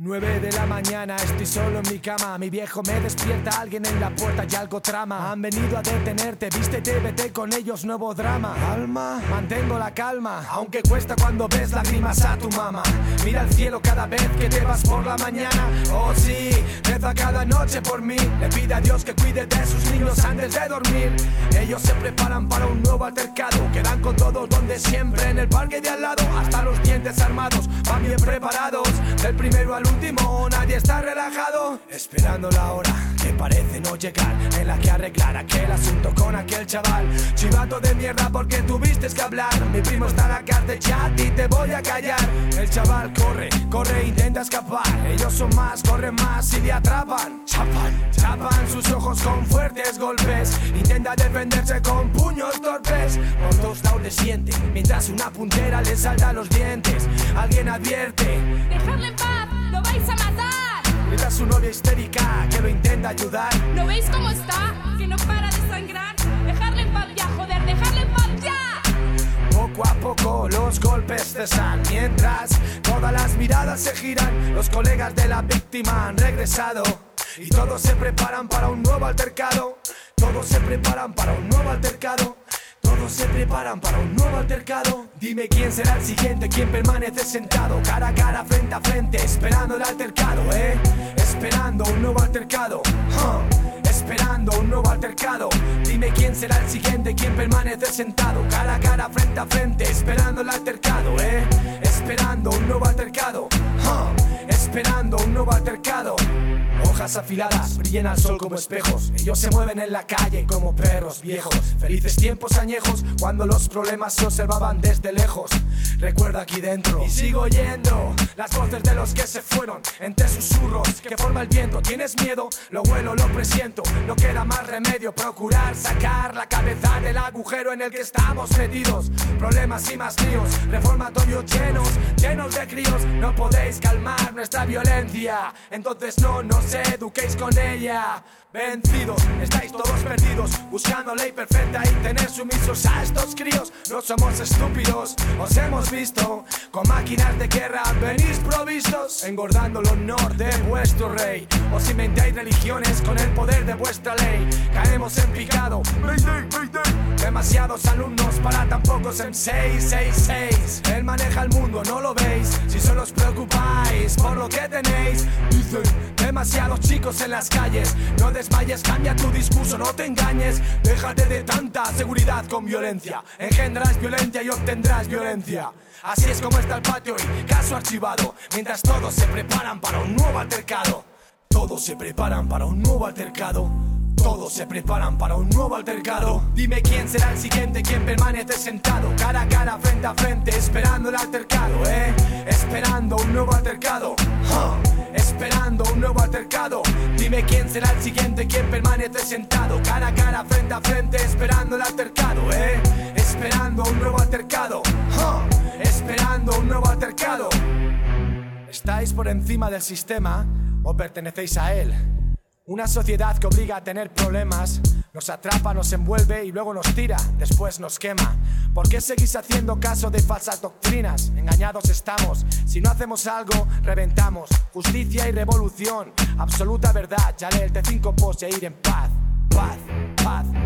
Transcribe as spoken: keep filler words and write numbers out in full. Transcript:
Nueve de la mañana, estoy solo en mi cama. Mi viejo me despierta, alguien en la puerta y algo trama. Han venido a detenerte, vístete, vete con ellos, nuevo drama. Alma, mantengo la calma, aunque cuesta cuando ves lágrimas a tu mamá. Mira al cielo cada vez que te vas por la mañana. Oh sí, reza cada noche por mí. Le pide a Dios que cuide de sus niños antes de dormir. Ellos se preparan para un nuevo altercado. Quedan con todos donde siempre, en el parque de al lado. Hasta los dientes armados, van bien preparados. Del primero al último, nadie está relajado. Esperando la hora que parece no llegar, en la que arreglar aquel asunto con aquel chaval. Chivato de mierda porque tuviste que hablar. Mi primo está en la cárcel, ya a ti te voy a callar. El chaval corre, corre, intenta escapar. Ellos son más, corren más y le atrapan. Chapan, chapan sus ojos con fuertes golpes. Intenta defenderse con puños torpes. Por todos lados le siente, mientras una puntera le salta a los dientes. Alguien advierte: dejadle en paz, lo vais a matar. Grita a su novia histérica que lo intenta ayudar. ¿No veis cómo está? Que no para de sangrar. Dejadle en paz ya, joder, dejadle en paz ya. Poco a poco los golpes cesan, mientras todas las miradas se giran. Los colegas de la víctima han regresado y todos se preparan para un nuevo altercado. Todos se preparan para un nuevo altercado. Todos se preparan para un nuevo altercado. Dime quién será el siguiente, quién permanece sentado cara a cara, frente a frente, esperando el altercado, eh. Esperando un nuevo altercado, huh. Esperando un nuevo altercado. Dime quién será el siguiente, quién permanece sentado cara a cara, frente a frente, esperando el altercado, eh. Esperando un nuevo altercado, huh. Esperando un nuevo altercado. Hojas afiladas brillan al sol como espejos. Ellos se mueven en la calle como perros viejos. Felices tiempos añejos, cuando los problemas se observaban desde lejos. Recuerda aquí dentro y sigo oyendo las voces de los que se fueron, entre susurros que forma el viento. ¿Tienes miedo? Lo huelo, lo presiento. No queda más remedio, procurar sacar la cabeza del agujero en el que estamos metidos. Problemas y más líos, reformatorios llenos, llenos de críos. No podéis calmar nuestra violencia, entonces no nos eduquéis con ella. Vencidos, estáis todos perdidos, buscando ley perfecta y tener sumisos a estos críos. No somos estúpidos, os hemos visto con máquinas de guerra, venís provistos, engordando el honor de vuestro rey. Os inventáis religiones con el poder de vuestra ley. Caemos en picado, mayday, mayday. Demasiados alumnos para tan pocos en seis seis seis. Él maneja el mundo, ¿no lo veis? Si solo os preocupáis por lo que tenéis. Dicen demasiados chicos en las calles. No desmayes, cambia tu discurso, no te engañes. Déjate de tanta seguridad con violencia. Engendrás violencia y obtendrás violencia. Así es como está el patio y caso archivado. Mientras todos se preparan para un nuevo altercado. Todos se preparan para un nuevo altercado. Todos se preparan para un nuevo altercado. Dime quién será el siguiente, quién permanece sentado cara a cara, frente a frente, esperando el altercado, eh. Esperando un nuevo altercado, huh. Esperando un nuevo altercado. Dime quién será el siguiente, quién permanece sentado cara a cara, frente a frente, esperando el altercado, eh. Esperando un nuevo altercado, huh. Esperando un nuevo altercado. ¿Estáis por encima del sistema o pertenecéis a él? Una sociedad que obliga a tener problemas, nos atrapa, nos envuelve y luego nos tira, después nos quema. ¿Por qué seguís haciendo caso de falsas doctrinas? Engañados estamos, si no hacemos algo, reventamos. Justicia y revolución, absoluta verdad, ya lee el T cinco Post e ir en paz. Paz, paz.